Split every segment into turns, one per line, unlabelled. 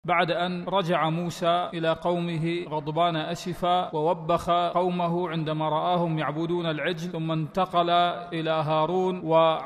بعد أن رجع موسى إلى قومه غضبان أسفا ووبخ قومه عندما رآهم يعبدون العجل، ثم انتقل إلى هارون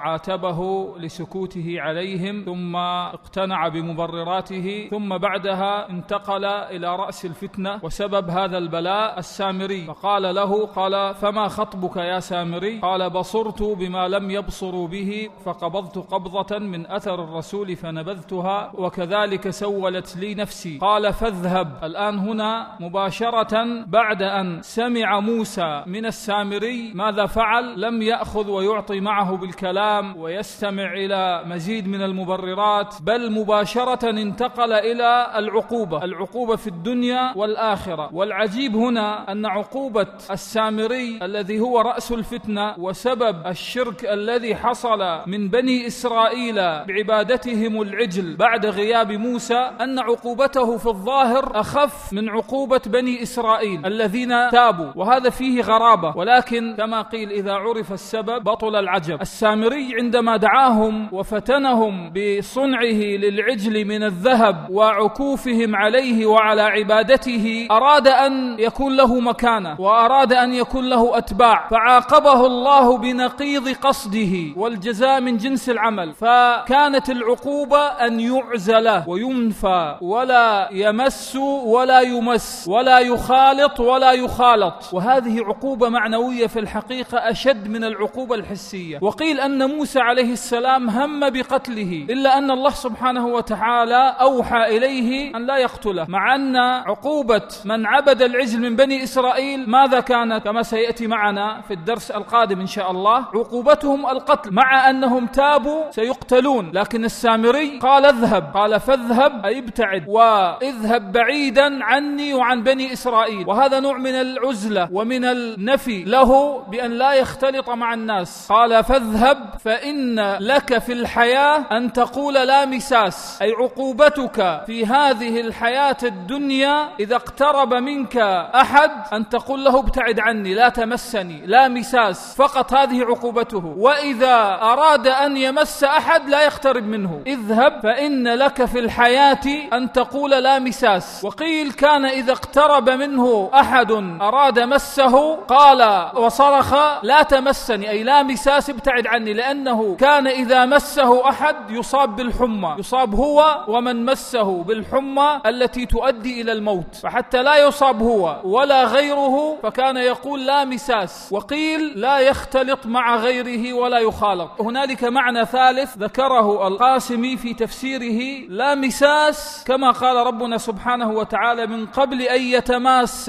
وعاتبه لسكوته عليهم، ثم اقتنع بمبرراته، ثم بعدها انتقل إلى رأس الفتنة وسبب هذا البلاء السامري، فقال له: قال: فما خطبك يا سامري؟ قال: بصرت بما لم يبصروا به فقبضت قبضة من أثر الرسول فنبذتها وكذلك سولت لي نفسي. قال: فاذهب. الآن هنا مباشرة بعد أن سمع موسى من السامري ماذا فعل؟ لم يأخذ ويعطي معه بالكلام ويستمع إلى مزيد من المبررات، بل مباشرة انتقل إلى العقوبة في الدنيا والآخرة. والعجيب هنا أن عقوبة السامري الذي هو رأس الفتنة وسبب الشرك الذي حصل من بني إسرائيل بعبادتهم العجل بعد غياب موسى، أن عقوبته في الظاهر أخف من عقوبة بني إسرائيل الذين تابوا، وهذا فيه غرابة، ولكن كما قيل: إذا عرف السبب بطل العجب. السامري عندما دعاهم وفتنهم بصنعه للعجل من الذهب وعكوفهم عليه وعلى عبادته، أراد أن يكون له مكانة وأراد أن يكون له أتباع، فعاقبه الله بنقيض قصده، والجزاء من جنس العمل. فكانت العقوبة أن يعزل وينفى ولا يمس ولا يمس ولا يخالط ولا يخالط، وهذه عقوبة معنوية في الحقيقة أشد من العقوبة الحسية. وقيل أن موسى عليه السلام هم بقتله، إلا أن الله سبحانه وتعالى أوحى إليه أن لا يقتله، مع أن عقوبة من عبد العجل من بني إسرائيل ماذا كانت؟ كما سيأتي معنا في الدرس القادم إن شاء الله، عقوبتهم القتل، مع أنهم تابوا سيقتلون. لكن السامري قال: اذهب. قال: فاذهب أي ابتعد، واذهب بعيدا عني وعن بني إسرائيل. وهذا نوع من العزلة ومن النفي له بأن لا يختلط مع الناس. قال: فاذهب فإن لك في الحياة أن تقول لا مساس، أي عقوبتك في هذه الحياة الدنيا إذا اقترب منك أحد أن تقول له: ابتعد عني، لا تمسني، لا مساس، فقط هذه عقوبته. وإذا أراد أن يمس أحد لا يقترب منه. اذهب فإن لك في الحياة أن تقول لا مساس. وقيل كان إذا اقترب منه أحد أراد مسه قال وصرخ: لا تمسني، أي لا مساس، ابتعد عني، لأنه كان إذا مسه أحد يصاب بالحمى، يصاب هو ومن مسه بالحمى التي تؤدي إلى الموت، فحتى لا يصاب هو ولا غيره فكان يقول لا مساس. وقيل لا يختلط مع غيره ولا يخالط. هنالك معنى ثالث ذكره القاسمي في تفسيره: لا مساس كما قال ربنا سبحانه وتعالى من قبل أن يتماس.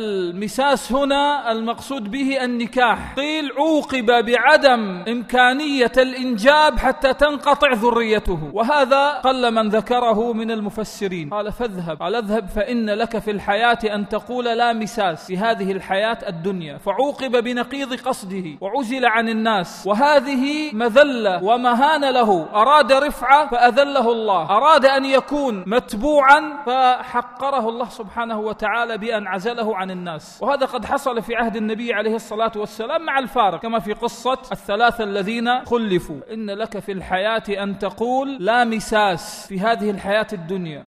المساس هنا المقصود به النكاح. قيل عوقب بعدم إمكانية الإنجاب حتى تنقطع ذريته، وهذا قل من ذكره من المفسرين. قال: فاذهب. قال: اذهب فإن لك في الحياة أن تقول لا مساس في هذه الحياة الدنيا، فعوقب بنقيض قصده وعزل عن الناس، وهذه مذلة ومهانة له. أراد رفعة فأذله الله، أراد أن يكون متبوعا فحقره الله سبحانه وتعالى بأن عزله عن الناس. وهذا قد حصل في عهد النبي عليه الصلاة والسلام مع الفارق، كما في قصة الثلاثة الذين خلفوا: إن لك في الحياة أن تقول لا مساس في هذه الحياة الدنيا.